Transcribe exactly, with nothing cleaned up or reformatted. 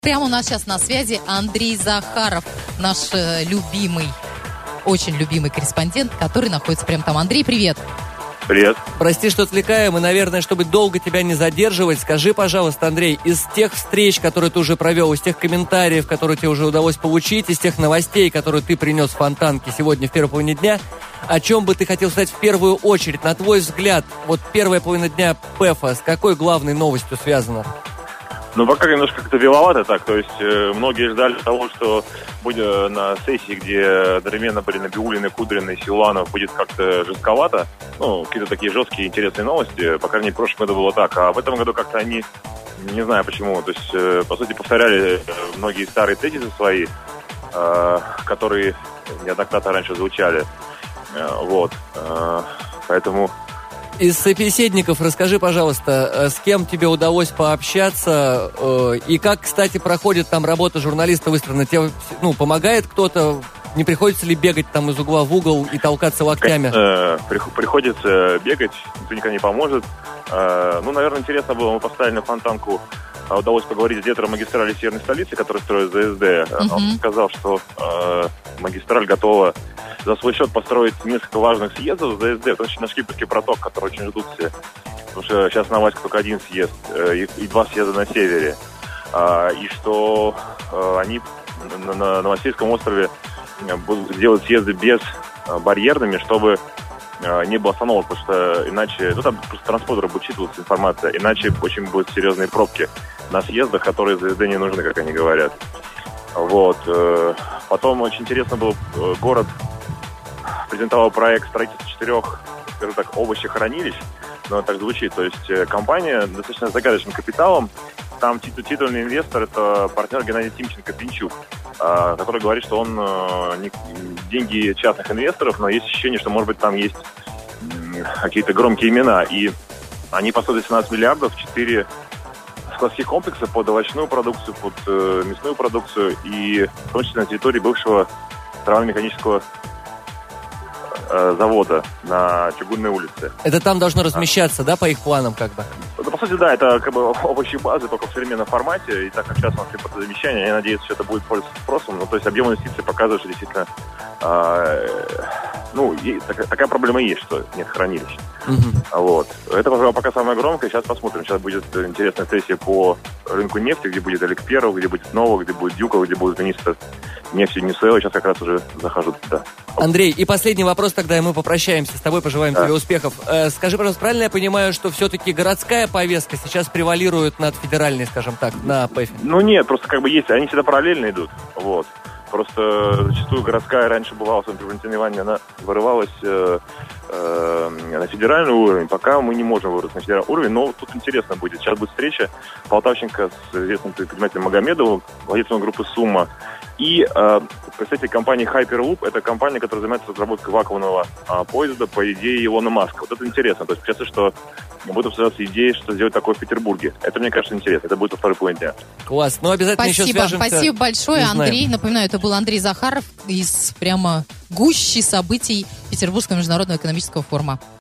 Прямо у нас сейчас на связи Андрей Захаров, наш э, любимый, очень любимый корреспондент, который находится прямо там. Андрей, привет. Привет. Прости, что отвлекаем, и, наверное, чтобы долго тебя не задерживать, скажи, пожалуйста, Андрей, из тех встреч, которые ты уже провел, из тех комментариев, которые тебе уже удалось получить, из тех новостей, которые ты принес в Фонтанке сегодня в первой половине дня, о чем бы ты хотел сказать в первую очередь? На твой взгляд, вот первая половина дня ПЭФа с какой главной новостью связана? Ну, пока немножко как-то веловато так, то есть э, многие ждали того, что будет на сессии, где одновременно были Набиуллин, Кудрин и Силуанов, будет как-то жестковато, ну, какие-то такие жесткие, интересные новости, по крайней мере, в прошлом году было так, а в этом году как-то они, не знаю почему, то есть, э, по сути, повторяли многие старые тезисы свои, э, которые неоднократно раньше звучали, э, вот, э, поэтому... Из собеседников расскажи, пожалуйста, с кем тебе удалось пообщаться э, и как, кстати, проходит там работа журналиста выстроена? Тебе, ну, помогает кто-то? Не приходится ли бегать там из угла в угол и толкаться локтями? Э, приходится бегать, никто никогда не поможет. Э, ну, наверное, интересно было, мы поставили на Фонтанку, удалось поговорить с директором магистрали северной столицы, который строит ЗСД. Uh-huh. Он сказал, что э, магистраль готова за свой счет построить несколько важных съездов в ЗСД, в том числе на Шкиперский проток, который очень ждут все. Потому что сейчас на Ваське только один съезд э, и, и два съезда на севере. А, и что э, они на, на Новосельском острове будут делать съезды без э, барьерными, чтобы э, не было остановок, потому что иначе, ну там просто транспортеры будет считываться информация, иначе очень будут серьезные пробки на съездах, которые ЗСД не нужны, как они говорят. Вот. Э, потом очень интересно был э, город презентовал проект строительства четырех, скажем так, овощехранилищ, но так звучит. То есть компания достаточно с загадочным капиталом. Там титу- титульный инвестор – это партнер Геннадий Тимченко-Пинчук, э, который говорит, что он э, не, деньги частных инвесторов, но есть ощущение, что, может быть, там есть э, какие-то громкие имена. И они поставили семнадцать миллиардов, четыре складских комплекса под овощную продукцию, под э, мясную продукцию и в том числе на территории бывшего травменно-механического завода на Чугунной улице. Это там должно размещаться, а. да, по их планам как бы? Ну, по сути, да, это как бы овощи базы, только в современном формате, и так как сейчас у нас импортозамещение, я надеюсь, что это будет пользоваться спросом, ну, то есть объем инвестиций показывает, что действительно э, ну, и, так, такая проблема есть, что нет хранилищ. Угу. Вот. Это, пожалуй, пока самое громкое, сейчас посмотрим, сейчас будет интересная сессия по рынку нефти, где будет Эликперов, где будет Ново, где будет Дюков, где будет министр нефти Ньюсуэлла, сейчас как раз уже захожу туда. Андрей, и последний вопрос тогда, и мы попрощаемся с тобой, пожелаем да. тебе успехов. Э, скажи, пожалуйста, правильно я понимаю, что все-таки городская повестка сейчас превалирует над федеральной, скажем так, на ПЭФе? Ну нет, просто как бы есть, они всегда параллельно идут, вот. Просто зачастую городская раньше бывала, при Валентине Ивановне, она вырывалась э, э, на федеральный уровень, пока мы не можем вырваться на федеральный уровень, но тут интересно будет. Сейчас будет встреча Полтавченко с известным предпринимателем Магомедовым, владельцем группы «Сумма», и э, представитель компании Hyperloop, это компания, которая занимается разработкой вакуумного э, поезда по идее Илона Маска. Вот это интересно, то есть кажется, что будут обсуждаться идеи, что сделать такое в Петербурге. Это, мне кажется, интересно. Это будет во второй половине дня. Класс. Ну, обязательно спасибо, еще свяжемся. Спасибо большое, Андрей. Напоминаю, это был Андрей Захаров из прямо гущи событий Петербургского международного экономического форума.